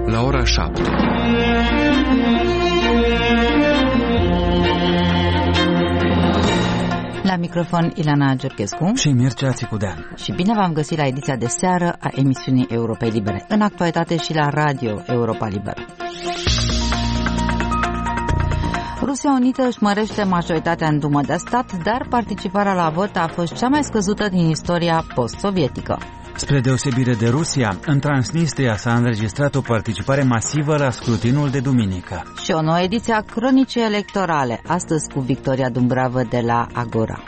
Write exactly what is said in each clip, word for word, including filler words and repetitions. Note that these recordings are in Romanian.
la ora șapte. La microfon Ilana Georgescu și Mircea Țicudean. Și bine v-am găsit la ediția de seară a emisiunii Europei Libere, în actualitate și la Radio Europa Liberă. Rusia Unită își mărește majoritatea în Dumă de stat, dar participarea la vot a fost cea mai scăzută din istoria post-sovietică. Spre deosebire de Rusia, în Transnistria s-a înregistrat o participare masivă la scrutinul de duminică. Și o nouă ediție a Cronicii Electorale, astăzi cu Victoria Dumbravă de la Agora.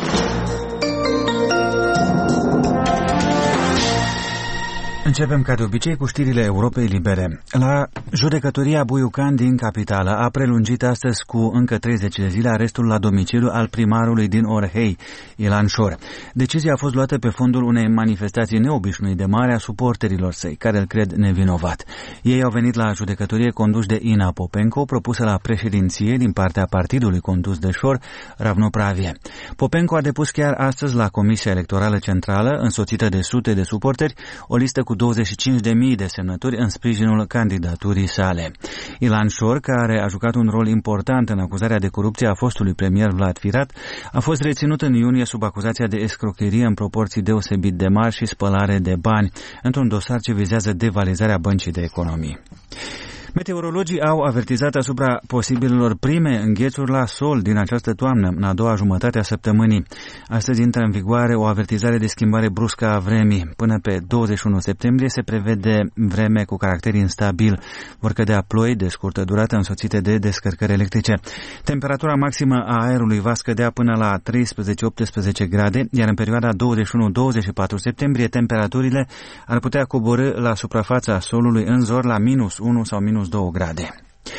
Începem ca de obicei cu știrile Europei Libere. La judecătoria Buiucan din capitală a prelungit astăzi cu încă treizeci de zile arestul la domiciliu al primarului din Orhei, Ilan Șor. Decizia a fost luată pe fondul unei manifestații neobișnuite de mare a suporterilor săi, care îl cred nevinovat. Ei au venit la judecătorie conduși de Ina Popenco, propusă la președinție din partea partidului condus de Șor, Ravnopravie. Popenco a depus chiar astăzi la Comisia Electorală Centrală, însoțită de sute de suporteri, o listă cu douăzeci și cinci de mii de semnături în sprijinul candidaturii sale. Ilan Șor, care a jucat un rol important în acuzarea de corupție a fostului premier Vlad Firat, a fost reținut în iunie sub acuzația de escrocherie în proporții deosebit de mari și spălare de bani, într-un dosar ce vizează devalizarea băncii de economii. Meteorologii au avertizat asupra posibilelor prime înghețuri la sol din această toamnă, în a doua jumătate a săptămânii. Astăzi intră în vigoare o avertizare de schimbare bruscă a vremii. Până pe douăzeci și unu septembrie se prevede vreme cu caracter instabil. Vor cădea ploi de scurtă durată însoțite de descărcări electrice. Temperatura maximă a aerului va scădea până la treisprezece optsprezece grade, iar în perioada douăzeci și unu douăzeci și patru septembrie temperaturile ar putea coborî la suprafața solului în zor la minus unu sau minus două grade.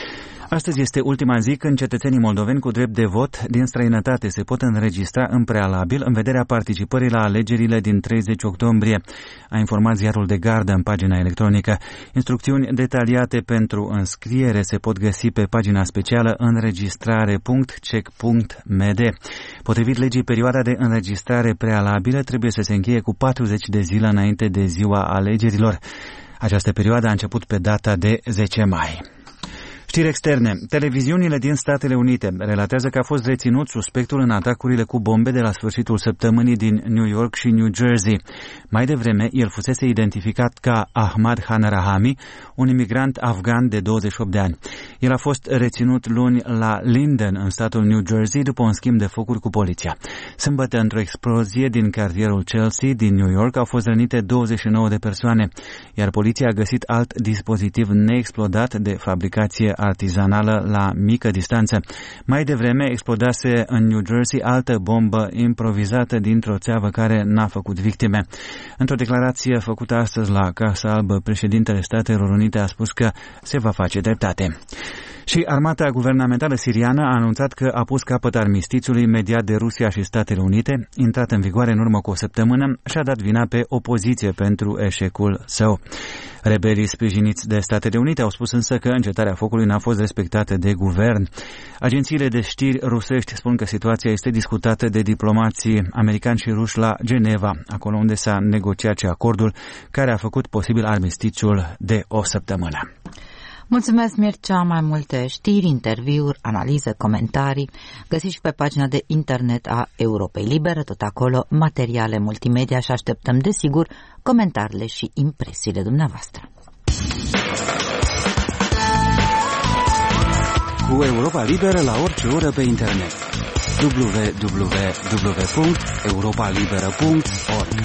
Astăzi este ultima zi când cetățenii moldoveni cu drept de vot din străinătate se pot înregistra în prealabil în vederea participării la alegerile din treizeci octombrie, a informat ziarul de Gardă în pagina electronică. Instrucțiuni detaliate pentru înscriere se pot găsi pe pagina specială înregistrare punct cec punct m d. Potrivit legii, perioada de înregistrare prealabilă trebuie să se încheie cu patruzeci de zile înainte de ziua alegerilor. Această perioadă a început pe data de zece mai. Știri externe. Televiziunile din Statele Unite relatează că a fost reținut suspectul în atacurile cu bombe de la sfârșitul săptămânii din New York și New Jersey. Mai devreme, el fusese identificat ca Ahmad Hanarahami, un imigrant afgan de douăzeci și opt de ani. El a fost reținut luni la Linden, în statul New Jersey, după un schimb de focuri cu poliția. Sâmbătă, într-o explozie din cartierul Chelsea din New York, au fost rănite douăzeci și nouă de persoane, iar poliția a găsit alt dispozitiv neexplodat de fabricație artizanală la mică distanță. Mai devreme explodase în New Jersey altă bombă improvizată dintr-o țeavă care n-a făcut victime. Într-o declarație făcută astăzi la Casa Albă, președintele Statelor Unite a spus că se va face dreptate. Și armata guvernamentală siriană a anunțat că a pus capăt armistițiului mediat de Rusia și Statele Unite, intrat în vigoare în urmă cu o săptămână, și a dat vina pe opoziție pentru eșecul său. Rebelii sprijiniți de Statele Unite au spus însă că încetarea focului n-a fost respectată de guvern. Agențiile de știri rusești spun că situația este discutată de diplomații americani și ruși la Geneva, acolo unde s-a negociat și acordul care a făcut posibil armistițiul de o săptămână. Mulțumesc, Mircea. Mai multe știri, interviuri, analize, comentarii găsiți și pe pagina de internet a Europei Libere, tot acolo materiale multimedia și așteptăm, desigur, comentariile și impresiile dumneavoastră. Cu Europa Liberă la orice oră pe internet. w w w punct europa liberă punct org.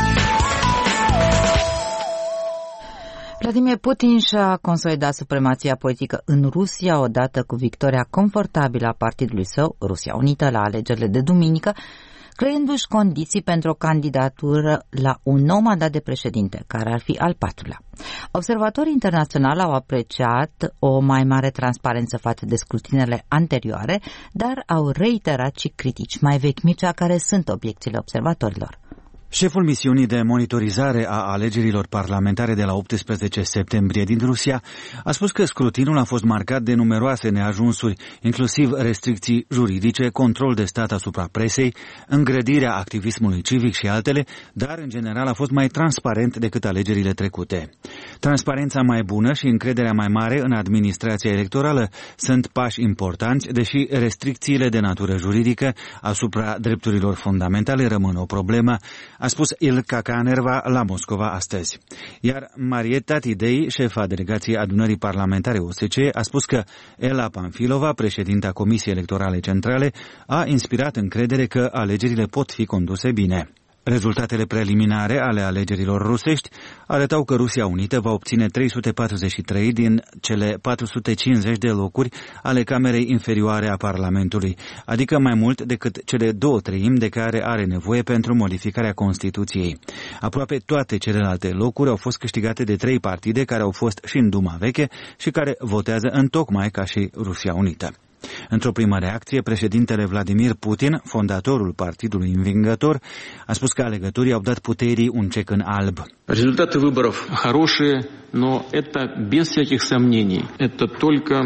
Vladimir Putin și-a consolidat supremația politică în Rusia odată cu victoria confortabilă a partidului său, Rusia Unită, la alegerile de duminică, creându-și condiții pentru o candidatură la un nou mandat de președinte, care ar fi al patrulea. Observatorii internaționali au apreciat o mai mare transparență față de scrutinele anterioare, dar au reiterat și critici mai vechi, Mircea, care sunt obiecțiile observatorilor. Șeful misiunii de monitorizare a alegerilor parlamentare de la optsprezece septembrie din Rusia a spus că scrutinul a fost marcat de numeroase neajunsuri, inclusiv restricții juridice, control de stat asupra presei, îngrădirea activismului civic și altele, dar în general a fost mai transparent decât alegerile trecute. Transparența mai bună și încrederea mai mare în administrația electorală sunt pași importanți, deși restricțiile de natură juridică asupra drepturilor fundamentale rămân o problemă, a spus Ilka Kanerva la Moscova astăzi. Iar Marietta Tidei, șefa delegației adunării parlamentare O S C E, a spus că Ela Panfilova, președinta Comisiei Electorale Centrale, a inspirat încredere că alegerile pot fi conduse bine. Rezultatele preliminare ale alegerilor rusești arătau că Rusia Unită va obține trei sute patruzeci și trei din cele patru sute cincizeci de locuri ale Camerei Inferioare a Parlamentului, adică mai mult decât cele două treimi de care are nevoie pentru modificarea Constituției. Aproape toate celelalte locuri au fost câștigate de trei partide care au fost și în Duma veche și care votează întocmai ca și Rusia Unită. Într-o primă reacție, președintele Vladimir Putin, fondatorul partidului învingător, a spus că alegătorii au dat puterii un cec în alb. Rezultatele выборов хорошие, но это без всяких сомнений. Это только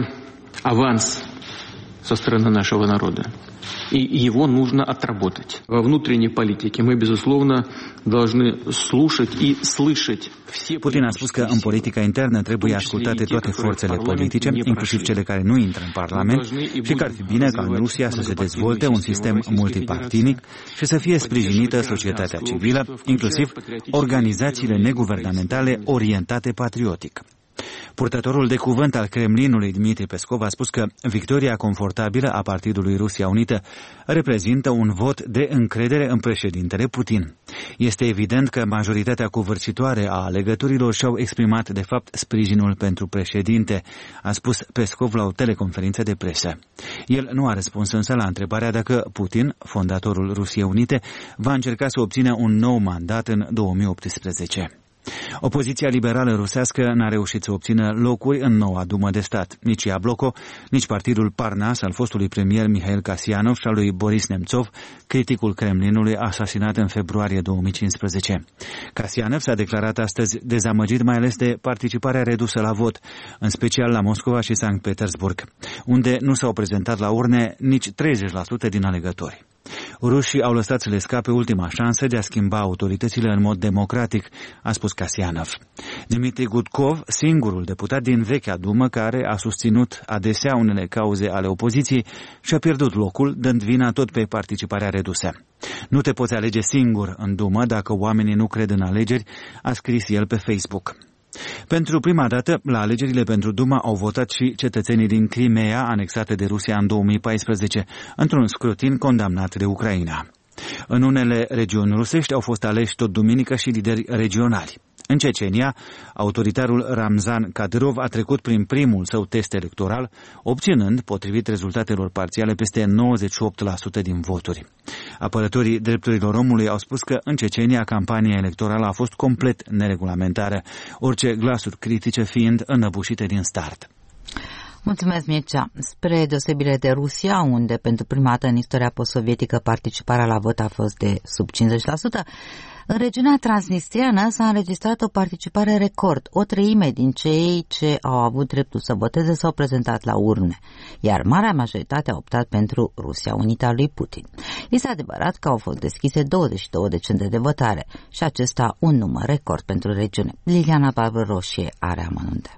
аванс со стороны нашего народа. И его нужно отработать. Во внутренней политике мы, безусловно, должны слушать и слышать все... Putin a spus că în politica internă trebuie ascultate toate forțele politice, inclusiv cele care nu intră în Parlament, și că ar fi bine ca în Rusia să se dezvolte un sistem multipartinic și să fie sprijinită societatea civilă, inclusiv organizațiile neguvernamentale orientate patriotic. Purtătorul de cuvânt al Kremlinului, Dmitri Peskov, a spus că victoria confortabilă a Partidului Rusia Unită reprezintă un vot de încredere în președintele Putin. Este evident că majoritatea covârșitoare a alegătorilor și-au exprimat, de fapt, sprijinul pentru președinte, a spus Peskov la o teleconferință de presă. El nu a răspuns însă la întrebarea dacă Putin, fondatorul Rusiei Unite, va încerca să obțină un nou mandat în două mii optsprezece. Opoziția liberală rusească n-a reușit să obțină locuri în noua Dumă de stat. Nici Iabloko, nici partidul Parnas al fostului premier Mihail Kasyanov și al lui Boris Nemtsov, criticul Kremlinului asasinat în februarie două mii cincisprezece. Kasyanov s-a declarat astăzi dezamăgit mai ales de participarea redusă la vot, în special la Moscova și Sankt Petersburg, unde nu s-au prezentat la urne nici treizeci la sută din alegători. Rușii au lăsat să le scape ultima șansă de a schimba autoritățile în mod democratic, a spus Kasyanov. Dmitri Gudkov, singurul deputat din vechea Dumă care a susținut adesea unele cauze ale opoziției, și-a pierdut locul, dând vina tot pe participarea redusă. Nu te poți alege singur în Dumă dacă oamenii nu cred în alegeri, a scris el pe Facebook. Pentru prima dată, la alegerile pentru Duma au votat și cetățenii din Crimea, anexate de Rusia în două mii paisprezece, într-un scrutin condamnat de Ucraina. În unele regiuni rusești au fost aleși tot duminică și lideri regionali. În Cecenia, autoritarul Ramzan Kadyrov a trecut prin primul său test electoral, obținând, potrivit rezultatelor parțiale, peste nouăzeci și opt la sută din voturi. Apărătorii drepturilor omului au spus că în Cecenia campania electorală a fost complet neregulamentară, orice glasuri critice fiind înăbușite din start. Mulțumesc, Mircea. Spre deosebire de Rusia, unde pentru prima dată în istoria post-sovietică participarea la vot a fost de sub cincizeci la sută, în regiunea transnistriană s-a înregistrat o participare record. O treime din cei ce au avut dreptul să voteze s-au prezentat la urne, iar marea majoritate a optat pentru Rusia Unită a lui Putin. Este adevărat că au fost deschise douăzeci și două de centre de votare și acesta un număr record pentru regiune. Liliana Barbaroșie are amănunte.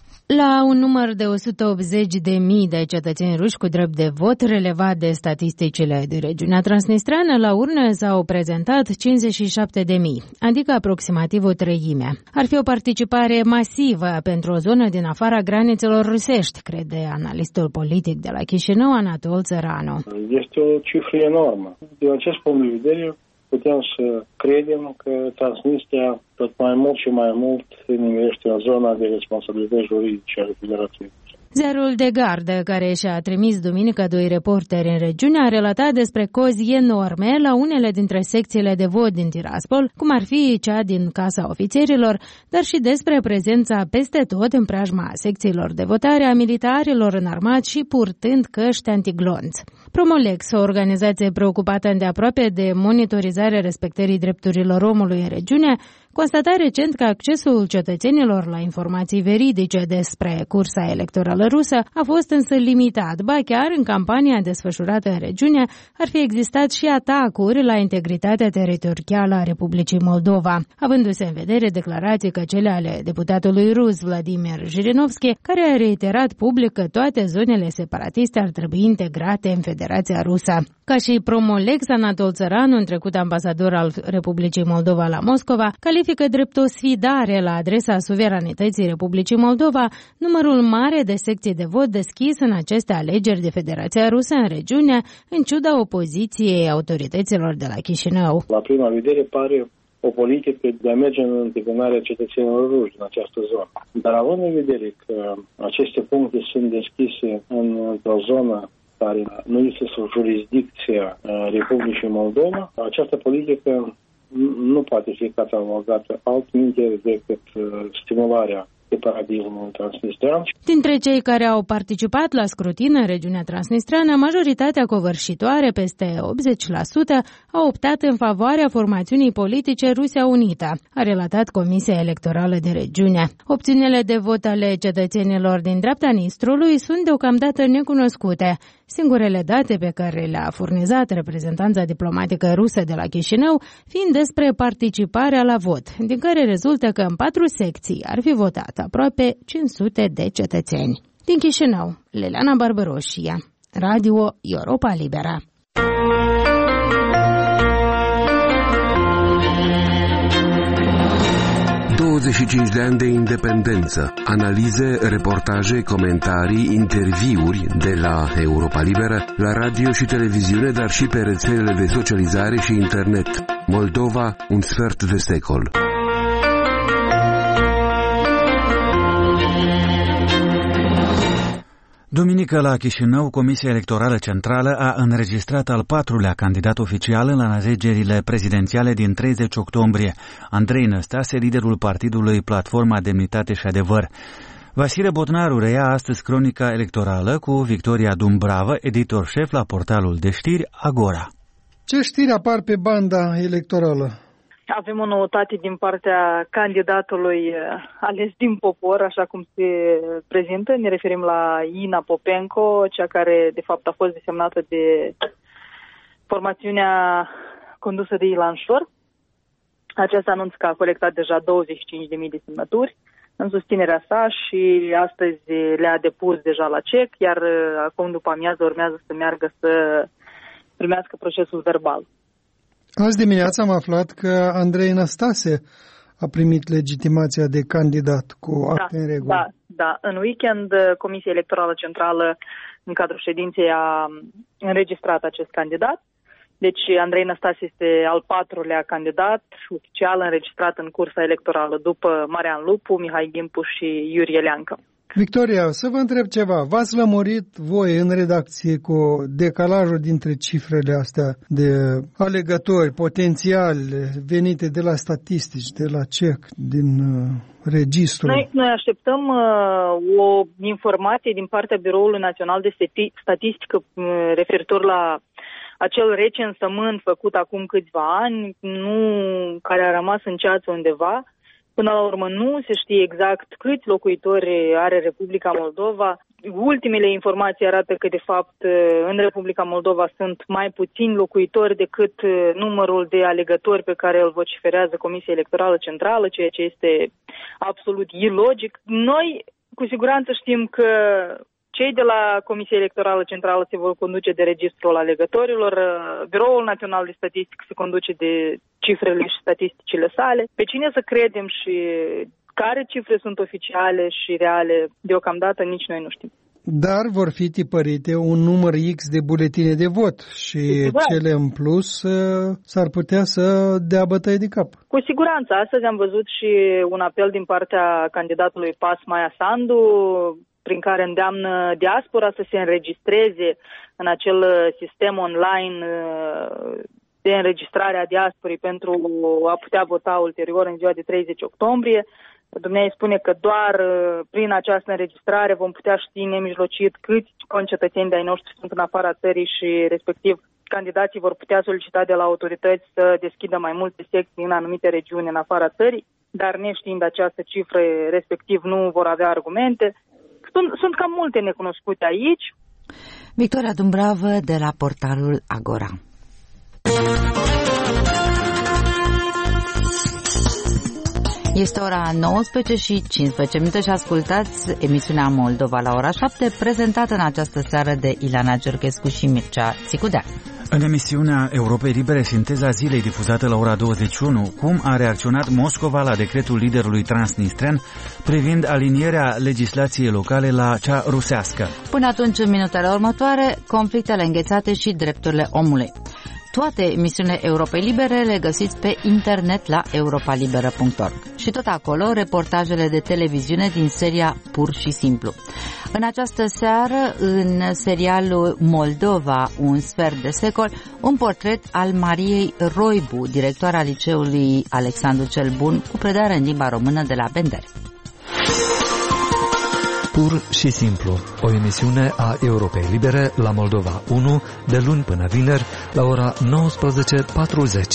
La un număr de o sută optzeci de mii de cetățeni ruși cu drept de vot, relevat de statisticile de regiunea transnistreană, la urne s-au prezentat cincizeci și șapte de mii, adică aproximativ o treime. Ar fi o participare masivă pentru o zonă din afara granițelor rusești, crede analistul politic de la Chișinău, Anatol Țăranu. Este o cifră enormă. Din acest punct de vedere, putem să credem că Transnistria tot mai mult și mai mult nimerește în zona de responsabilități juridice ale Federației. Ziarul de gardă, care și-a trimis duminică doi reporteri în regiune, a relatat despre cozi enorme la unele dintre secțiile de vot din Tiraspol, cum ar fi cea din Casa Ofițerilor, dar și despre prezența peste tot în preajma secțiilor de votare a militarilor înarmați și purtând căști antiglonți. Promolex, o organizație preocupată îndeaproape de monitorizarea respectării drepturilor omului în regiune, constata recent că accesul cetățenilor la informații veridice despre cursa electorală rusă a fost însă limitat, ba chiar în campania desfășurată în regiune ar fi existat și atacuri la integritatea teritorială a Republicii Moldova, avându-se în vedere declarații ca cele ale deputatului rus Vladimir Jirinovski, care a reiterat public că toate zonele separatiste ar trebui integrate în Federația Rusă. Ca și Promolex, Anatol Țăranu, în trecut ambasador al Republicii Moldova la Moscova, califică drept o sfidare la adresa suveranității Republicii Moldova numărul mare de secții de vot deschis în aceste alegeri de Federația Rusă în regiune, în ciuda opoziției autorităților de la Chișinău. La prima vedere pare o politică de a merge în întâmpinarea cetățenilor ruși din această zonă. Dar având în vedere că aceste puncte sunt deschise în, într-o zonă care nu este sub jurisdicția Republicii Moldova, această politică nu poate fi catalogată altminte decât stimularea separatismului transnistrean. Dintre cei care au participat la scrutin în regiunea transnistreană, majoritatea covârșitoare, peste optzeci la sută, au optat în favoarea formațiunii politice Rusia Unită, a relatat Comisia Electorală de regiune. Opțiunile de vot ale cetățenilor din dreapta Nistrului sunt deocamdată necunoscute. Singurele date pe care le-a furnizat reprezentanța diplomatică rusă de la Chișinău fiind despre participarea la vot, din care rezultă că în patru secții ar fi votat aproape cinci sute de cetățeni. Din Chișinău, Leleana Barbăroșia, Radio Europa Liberă. douăzeci și cinci de ani de independență, analize, reportaje, comentarii, interviuri de la Europa Liberă, la radio și televiziune, dar și pe rețelele de socializare și internet. Moldova, un sfert de secol. Duminică la Chișinău, Comisia Electorală Centrală a înregistrat al patrulea candidat oficial în alegerile prezidențiale din treizeci octombrie, Andrei Năstase, liderul partidului Platforma Demnitate și Adevăr. Vasile Botnaru reia astăzi cronica electorală cu Victoria Dumbravă, editor șef la portalul de știri Agora. Ce știri apar pe banda electorală? Avem o noutate din partea candidatului ales din popor, așa cum se prezintă. Ne referim la Ina Popenco, cea care de fapt a fost desemnată de formațiunea condusă de Ilan Șor. Aceasta anunță că a colectat deja douăzeci și cinci de mii de semnături în susținerea sa și astăzi le-a depus deja la C E C, iar acum după amiază urmează să meargă să primească procesul verbal. Azi dimineața am aflat că Andrei Năstase a primit legitimația de candidat cu acte da, în regulă. Da, da. În weekend, Comisia Electorală Centrală, în cadrul ședinței, a înregistrat acest candidat. Deci Andrei Năstase este al patrulea candidat oficial înregistrat în cursa electorală, după Marian Lupu, Mihai Gimpu și Iurie Leancă. Victoria, să vă întreb ceva. V-ați lămurit voi în redacție cu decalajul dintre cifrele astea de alegători potențiali venite de la statistici, de la C E C, din uh, registru? Noi, noi așteptăm uh, o informație din partea Biroului Național de Statistică uh, referitor la acel recensământ făcut acum câțiva ani, nu, care a rămas în ceață undeva. Până la urmă nu se știe exact câți locuitori are Republica Moldova. Ultimele informații arată că, de fapt, în Republica Moldova sunt mai puțini locuitori decât numărul de alegători pe care îl vociferează Comisia Electorală Centrală, ceea ce este absolut ilogic. Noi, cu siguranță, știm că cei de la Comisia Electorală Centrală se vor conduce de registrul alegătorilor, Biroul Național de Statistică se conduce de cifrele și statisticile sale. Pe cine să credem și care cifre sunt oficiale și reale, deocamdată nici noi nu știm. Dar vor fi tipărite un număr X de buletine de vot și exact. Cele în plus s-ar putea să dea bătăi de cap. Cu siguranță. Astăzi am văzut și un apel din partea candidatului Pas Maia Sandu, prin care îndeamnă diaspora să se înregistreze în acel sistem online de înregistrare a diasporii pentru a putea vota ulterior în ziua de treizeci octombrie. Dumnezeu spune că doar prin această înregistrare vom putea ști nemijlocit câți concetățeni de-ai noștri sunt în afara țării și respectiv candidații vor putea solicita de la autorități să deschidă mai multe secții în anumite regiuni în afara țării, dar neștiind această cifră, respectiv nu vor avea argumente. Sunt, sunt cam multe necunoscute aici. Victoria Dumbravă de la portalul Agora. Este ora nouăsprezece și cincisprezece minute și ascultați emisiunea Moldova la ora șapte, prezentată în această seară de Ilana Georgescu și Mircea Țicudea. În emisiunea Europei Libere, sinteza zilei difuzată la ora douăzeci și unu, cum a reacționat Moscova la decretul liderului transnistrean privind alinierea legislației locale la cea rusească. Până atunci, în minutele următoare, conflictele înghețate și drepturile omului. Toate emisiunile Europei Libere le găsiți pe internet la europa liberă punct org. Și tot acolo, reportajele de televiziune din seria Pur și Simplu. În această seară, în serialul Moldova, un sfert de secol, un portret al Mariei Roibu, directoarea liceului Alexandru cel Bun, cu predare în limba română de la Bender. Pur și Simplu, o emisiune a Europei Libere la Moldova unu, de luni până vineri, la ora nouăsprezece patruzeci.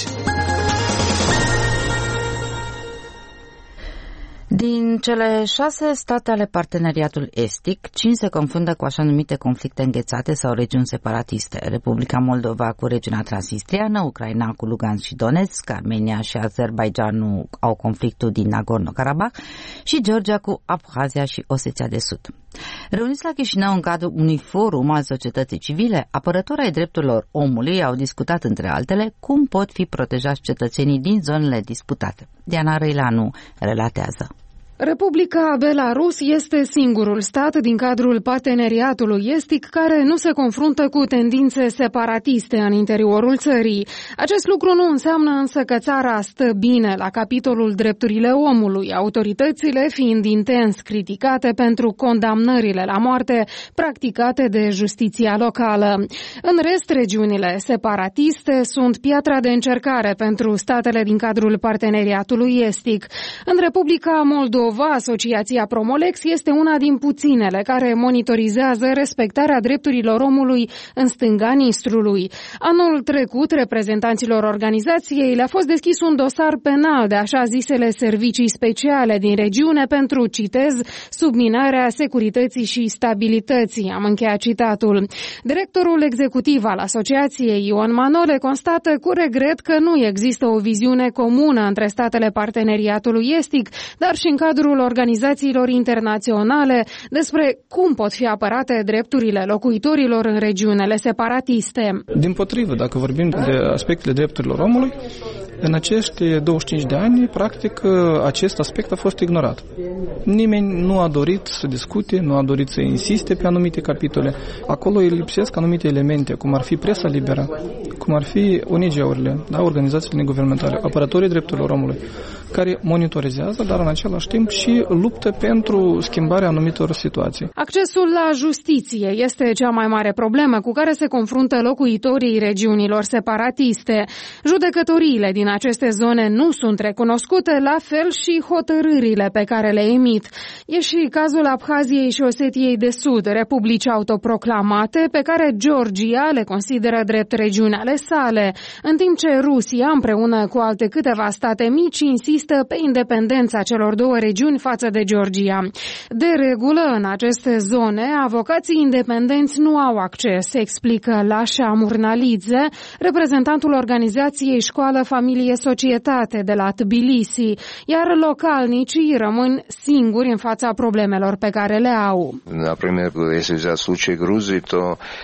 Din cele șase state ale parteneriatului estic, cinci se confruntă cu așa numite conflicte înghețate sau regiuni separatiste. Republica Moldova cu regiunea Transnistriană, Ucraina cu Lugansk și Donetsk, Armenia și Azerbaidjanul au conflictul din Nagorno-Karabakh și Georgia cu Abhazia și Osetia de Sud. Reuniți la Chișinău în cadrul unui forum al societății civile, apărători ai drepturilor omului au discutat, între altele, cum pot fi protejați cetățenii din zonele disputate. Diana Răilanu relatează. Republica Belarus este singurul stat din cadrul parteneriatului estic care nu se confruntă cu tendințe separatiste în interiorul țării. Acest lucru nu înseamnă însă că țara stă bine la capitolul drepturile omului, autoritățile fiind intens criticate pentru condamnările la moarte practicate de justiția locală. În rest, regiunile separatiste sunt piatra de încercare pentru statele din cadrul parteneriatului estic. În Republica Moldova, Asociația Promolex este una din puținele care monitorizează respectarea drepturilor omului în stânga Nistrului. Anul trecut, reprezentanților organizației le-a fost deschis un dosar penal de așa zisele servicii speciale din regiune pentru, citez, subminarea securității și stabilității. Am încheiat citatul. Directorul executiv al asociației, Ion Manole, constată cu regret că nu există o viziune comună între statele parteneriatului estic, dar și în cadrul organizațiilor internaționale despre cum pot fi apărate drepturile locuitorilor în regiunile separatiste. Dimpotrivă, dacă vorbim de aspectele drepturilor omului, în acești douăzeci și cinci de ani, practic, acest aspect a fost ignorat. Nimeni nu a dorit să discute, nu a dorit să insiste pe anumite capitole. Acolo îi lipsesc anumite elemente, cum ar fi presa liberă, cum ar fi O N G-urile, da, organizațiile neguvernamentale, apărătorii drepturilor omului, care monitorizează, dar în același timp și luptă pentru schimbarea anumitor situații. Accesul la justiție este cea mai mare problemă cu care se confruntă locuitorii regiunilor separatiste. Judecătoriile din aceste zone nu sunt recunoscute, la fel și hotărârile pe care le emit. E și cazul Abhaziei și Osetiei de Sud, republici autoproclamate, pe care Georgia le consideră drept regiuni ale sale, în timp ce Rusia, împreună cu alte câteva state mici, insistă pe independența celor două regiuni față de Georgia. De regulă, în aceste zone, avocații independenți nu au acces, explică Lasha Murnalidze, reprezentantul organizației Școală Familie Societate de la Tbilisi, iar localnicii rămân singuri în fața problemelor pe care le au. Например, если взять случай Грузии, то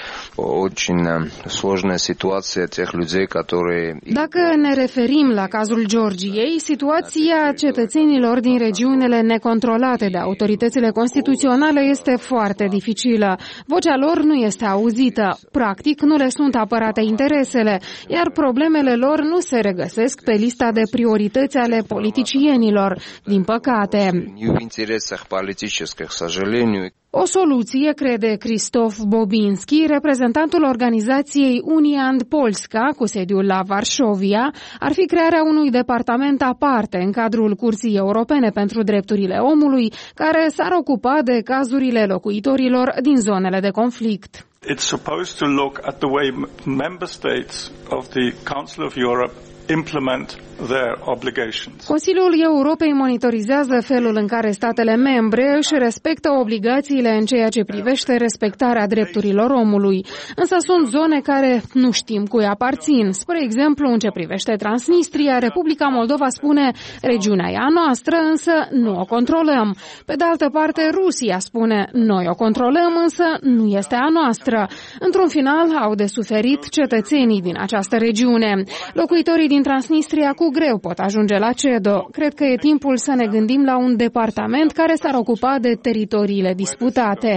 очень сложная ситуация тех людей, которые... Dacă ne referim la cazul Georgiei, situația cetățenilor din regiunile necontrolate de autoritățile constituționale este foarte dificilă. Vocea lor nu este auzită. Practic, nu le sunt apărate interesele, iar problemele lor nu se regăsesc pe lista de priorități ale politicienilor, din păcate. O soluție, crede Cristof Bobinski, reprezentantul organizației Uniand Polska, cu sediul la Varșovia, ar fi crearea unui departament aparte în cadrul Curții Europene pentru Drepturile Omului, care s-ar ocupa de cazurile locuitorilor din zonele de conflict. It's supposed to look at the way member states of the Council of Europe implement their obligations. Consiliul Europei monitorizează felul în care statele membre își respectă obligațiile în ceea ce privește respectarea drepturilor omului. Însă sunt zone care nu știm cui aparțin. Spre exemplu, în ce privește Transnistria, Republica Moldova spune regiunea e a noastră, însă nu o controlăm. Pe de altă parte, Rusia spune noi o controlăm, însă nu este a noastră. Într-un final, au de suferit cetățenii din această regiune. Locuitorii din Transnistria cu greu pot ajunge la CEDO. Cred că e timpul să ne gândim la un departament care s-ar ocupa de teritoriile disputate.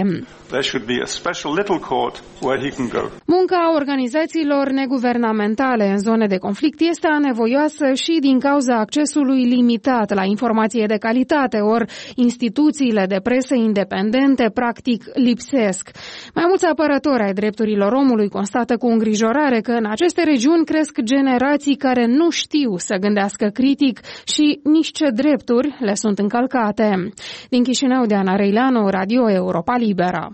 Munca organizațiilor neguvernamentale în zone de conflict este anevoioasă și din cauza accesului limitat la informație de calitate, ori instituțiile de presă independente practic lipsesc. Mai mulți apărători ai drepturilor omului constată cu îngrijorare că în aceste regiuni cresc generații care nu știu să gândească critic și nici ce drepturi le sunt încălcate. Din Chișinău, Diana Reileanu, Radio Europa Liberă.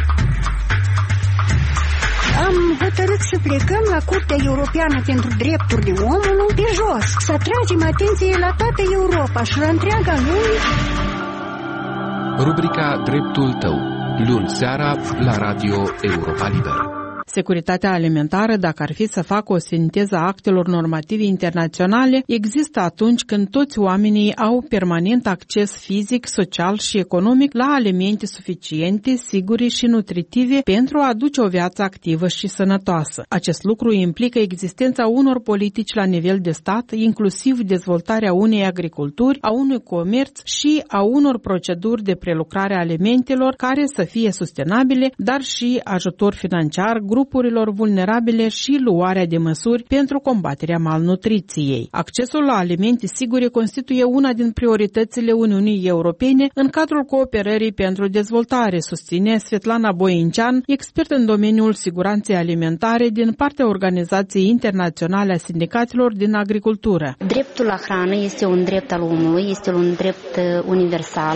Am hotărât să plecăm la Curtea Europeană pentru Drepturile Omului pe jos, să atragem atenție la toată Europa și la întreaga lume. Rubrica Dreptul tău, luni seara la Radio Europa Liberă. Securitatea alimentară, dacă ar fi să facă o sinteză a actelor normative internaționale, există atunci când toți oamenii au permanent acces fizic, social și economic la alimente suficiente, sigure și nutritive pentru a aduce o viață activă și sănătoasă. Acest lucru implică existența unor politici la nivel de stat, inclusiv dezvoltarea unei agriculturi, a unui comerț și a unor proceduri de prelucrare a alimentelor care să fie sustenabile, dar și ajutor financiar grupurilor vulnerabile și luarea de măsuri pentru combaterea malnutriției. Accesul la alimente sigure constituie una din prioritățile Uniunii Europene în cadrul cooperării pentru dezvoltare, susține Svetlana Boincean, expert în domeniul siguranței alimentare din partea Organizației Internaționale a Sindicaților din Agricultură. Dreptul la hrană este un drept al omului, este un drept universal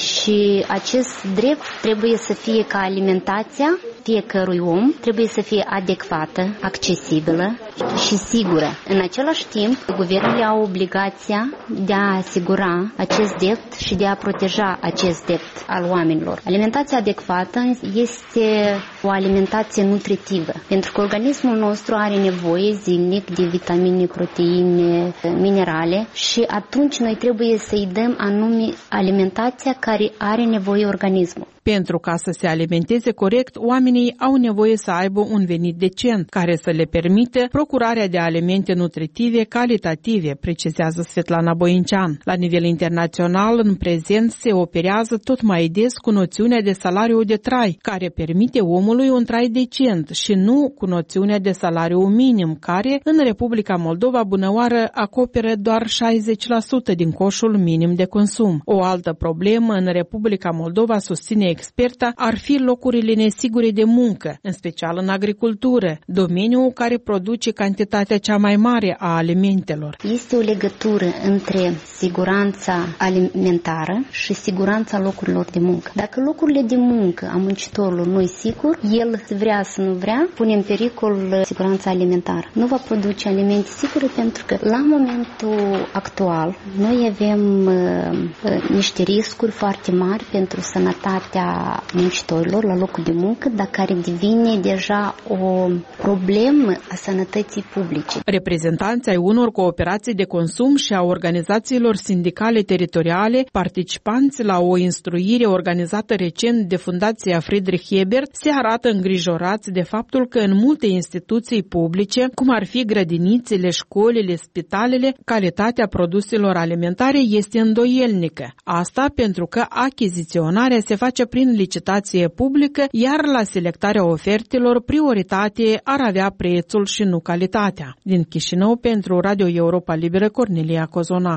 și acest drept trebuie să fie ca alimentația fiecărui om, trebuie să fie adecvată, accesibilă și sigură. În același timp, guvernele au obligația de a asigura acest drept și de a proteja acest drept al oamenilor. Alimentația adecvată este o alimentație nutritivă, pentru că organismul nostru are nevoie zilnic de vitamine, proteine, minerale și atunci noi trebuie să-i dăm anume alimentația care are nevoie organismul. Pentru ca să se alimenteze corect, oamenii au nevoie să aibă un venit decent, care să le permită procurarea de alimente nutritive calitative, precizează Svetlana Boincean. La nivel internațional, în prezent, se operează tot mai des cu noțiunea de salariu de trai, care permite omului un trai decent și nu cu noțiunea de salariu minim, care, în Republica Moldova bunăoară, acoperă doar șaizeci la sută din coșul minim de consum. O altă problemă în Republica Moldova, susține experta, ar fi locurile nesigure de muncă, în special în agricultură, domeniul care produce cantitatea cea mai mare a alimentelor. Este o legătură între siguranța alimentară și siguranța locurilor de muncă. Dacă locurile de muncă a muncitorilor nu e sigur, el vrea să nu vrea, pune în pericol siguranța alimentară. Nu va produce alimente sigure pentru că la momentul actual noi avem uh, niște riscuri foarte mari pentru sănătatea muncitorilor la locul de muncă, dar care devine deja o problemă a sănătății publice. Reprezentanții ai unor cooperații de consum și a organizațiilor sindicale teritoriale, participanți la o instruire organizată recent de Fundația Friedrich Ebert, se arată îngrijorați de faptul că în multe instituții publice, cum ar fi grădinițele, școlile, spitalele, calitatea produselor alimentare este îndoielnică. Asta pentru că achiziționarea se face prin licitație publică, iar la selectarea ofertelor prioritate ar avea prețul și nu calitatea. Din Chișinău, pentru Radio Europa Liberă, Cornelia Cozonac.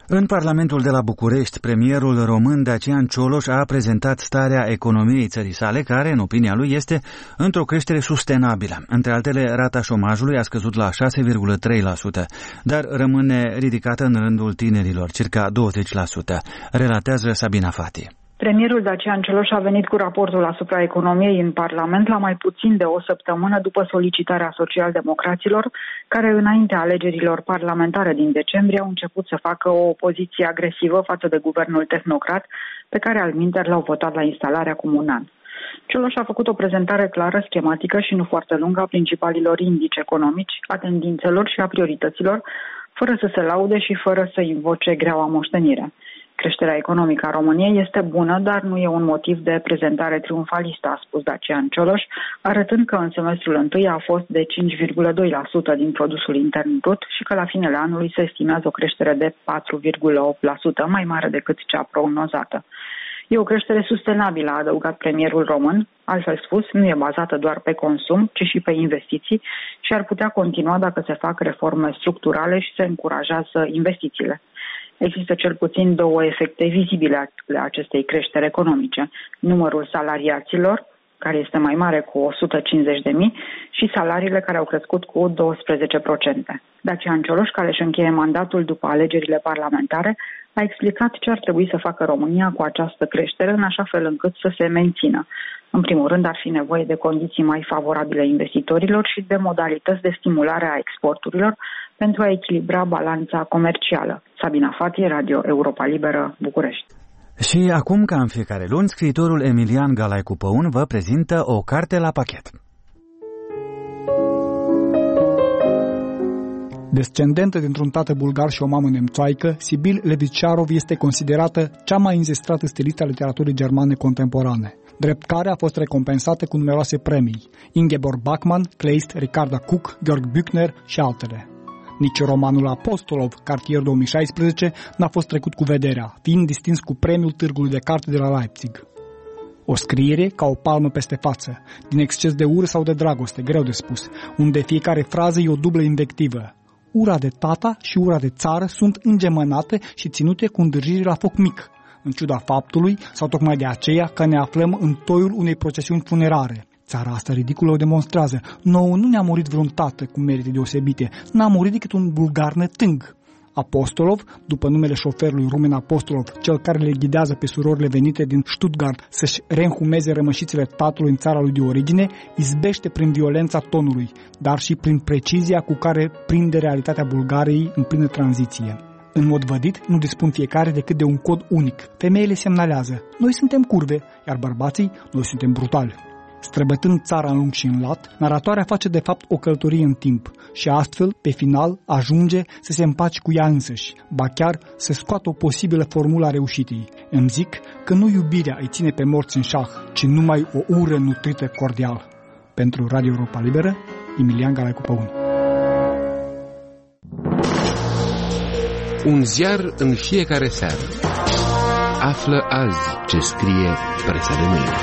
În Parlamentul de la București, premierul român Dacian Cioloș a prezentat starea economiei țării sale, care, în opinia lui, este într-o creștere sustenabilă. Între altele, rata șomajului a scăzut la șase virgulă trei la sută, dar rămâne ridicată în rândul tinerilor, circa douăzeci la sută, relatează Sabina Fati. Premierul Dacian Cioloș a venit cu raportul asupra economiei în Parlament la mai puțin de o săptămână după solicitarea socialdemocraților, care înaintea alegerilor parlamentare din decembrie au început să facă o opoziție agresivă față de guvernul tehnocrat, pe care alminteri l-au votat la instalarea acum un an. Cioloș a făcut o prezentare clară, schematică și nu foarte lungă a principalilor indici economici, a tendințelor și a priorităților, fără să se laude și fără să invoce greaua moștenire. Creșterea economică a României este bună, dar nu e un motiv de prezentare triumfalistă, a spus Dacian Cioloș, arătând că în semestrul întâi a fost de cinci virgulă doi la sută din produsul intern brut și că la finele anului se estimează o creștere de patru virgulă opt la sută, mai mare decât cea prognozată. E o creștere sustenabilă, a adăugat premierul român, altfel spus, nu e bazată doar pe consum, ci și pe investiții și ar putea continua dacă se fac reforme structurale și se încurajează investițiile. Există cel puțin două efecte vizibile ale acestei creșteri economice. Numărul salariaților, care este mai mare cu o sută cincizeci de mii, și salariile care au crescut cu douăsprezece la sută. Dacian Cioloș, care își încheie mandatul după alegerile parlamentare, a explicat ce ar trebui să facă România cu această creștere, în așa fel încât să se mențină. În primul rând, ar fi nevoie de condiții mai favorabile investitorilor și de modalități de stimulare a exporturilor pentru a echilibra balanța comercială. Sabina Fati, Radio Europa Liberă, București. Și acum, ca în fiecare luni, scriitorul Emilian Galaicu Păun vă prezintă o carte la pachet. Descendentă dintr-un tată bulgar și o mamă nemțoaică, Sibyl Leviciarov este considerată cea mai înzestrată stilistă a literaturii germane contemporane, drept care a fost recompensată cu numeroase premii: Ingeborg Bachmann, Kleist, Ricarda Cook, Georg Büchner și altele. Nici romanul Apostolov, Cartier două mii șaisprezece, n-a fost trecut cu vederea, fiind distins cu premiul Târgului de Carte de la Leipzig. O scriere ca o palmă peste față, din exces de ură sau de dragoste, greu de spus, unde fiecare frază e o dublă invectivă. Ura de tata și ura de țară sunt îngemănate și ținute cu îndârjiri la foc mic, în ciuda faptului, sau tocmai de aceea, că ne aflăm în toiul unei procesiuni funerare. Țara asta ridicolă o demonstrează. Nouă nu ne-a murit vreun tată cu merite deosebite, n-a murit decât un bulgar nătâng. Apostolov, după numele șoferului Rumen Apostolov, cel care le ghidează pe surorile venite din Stuttgart să-și reînhumeze rămășițele tatălui în țara lui de origine, izbește prin violența tonului, dar și prin precizia cu care prinde realitatea Bulgariei în plină tranziție. În mod vădit, nu dispun fiecare decât de un cod unic. Femeile semnalează: noi suntem curve, iar bărbații, noi suntem brutali. Străbătând țara în lung și în lat, naratoarea face de fapt o călătorie în timp și astfel, pe final, ajunge să se împace cu ea însăși, ba chiar să scoată o posibilă formulă a reușitei. Îmi zic că nu iubirea îi ține pe morți în șah, ci numai o ură nutrită cordial. Pentru Radio Europa Liberă, Emilian Galaicu Păun. Un ziar în fiecare seară. Află azi ce scrie presa de mâine.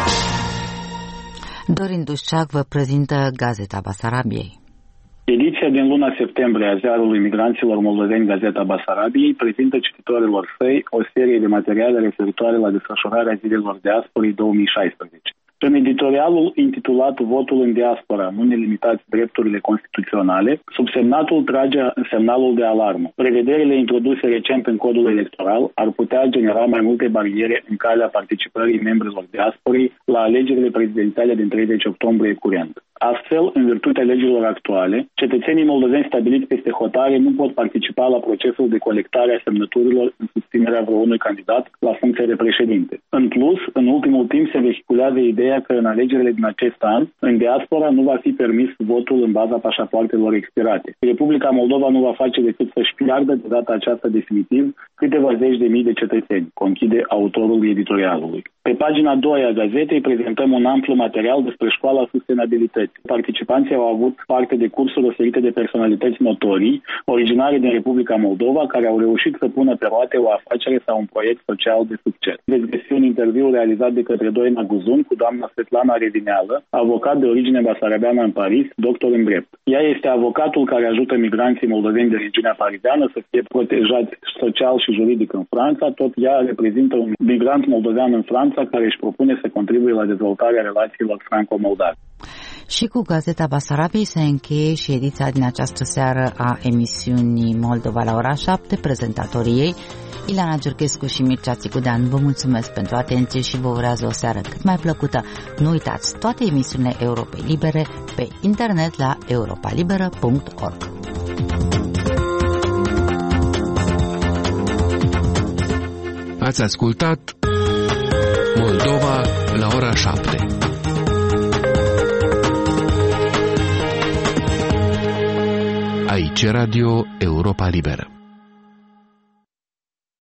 Dorin Dușceac vă prezintă Gazeta Basarabiei. Ediția din luna septembrie a ziarului Migranților Moldoveni Gazeta Basarabiei prezintă cititorilor săi o serie de materiale referitoare la desfășurarea zilelor diasporii două mii șaisprezece. În editorialul intitulat Votul în diaspora, nu ne limitați drepturile constituționale, subsemnatul trage semnalul de alarmă. Prevederile introduse recent în codul electoral ar putea genera mai multe bariere în calea participării membrilor diasporii la alegerile prezidențiale din treizeci octombrie curent. Astfel, în virtutea legilor actuale, cetățenii moldoveni stabiliți peste hotare nu pot participa la procesul de colectare a semnăturilor în susținerea vreunui candidat la funcție de președinte. În plus, în ultimul timp se vehiculează ideea că în alegerile din acest an, în diaspora nu va fi permis votul în baza pașapoartelor expirate. Republica Moldova nu va face decât să-și piardă de data aceasta definitiv câteva zeci de mii de cetățeni, conchide autorul editorialului. Pe pagina a doua a gazetei prezentăm un amplu material despre școala sustenabilității. Participanții au avut parte de cursuri oferite de personalități notorii, originare din Republica Moldova, care au reușit să pună pe roate o afacere sau un proiect social de succes. Veți găsi un interviu realizat de către Doina Guzun cu doamna Svetlana Revineală, avocat de origine basarabeană în Paris, doctor în drept. Ea este avocatul care ajută migranții moldoveni de regiunea parizeană să fie protejați social și și juridic în Franța, tot ea reprezintă un migrant moldovean în Franța care își propune să contribuie la dezvoltarea relațiilor franco-moldave. Și cu Gazeta Basarabiei se încheie și ediția din această seară a emisiunii Moldova la ora șapte. Prezentatorii ei, Ileana Giurchescu și Mircea Țicudean, vă mulțumesc pentru atenție și vă urează o seară cât mai plăcută. Nu uitați toate emisiunile Europei Libere pe internet la europa liberă punct org. Ați ascultat Moldova la ora șapte. Aici Radio Europa Liberă.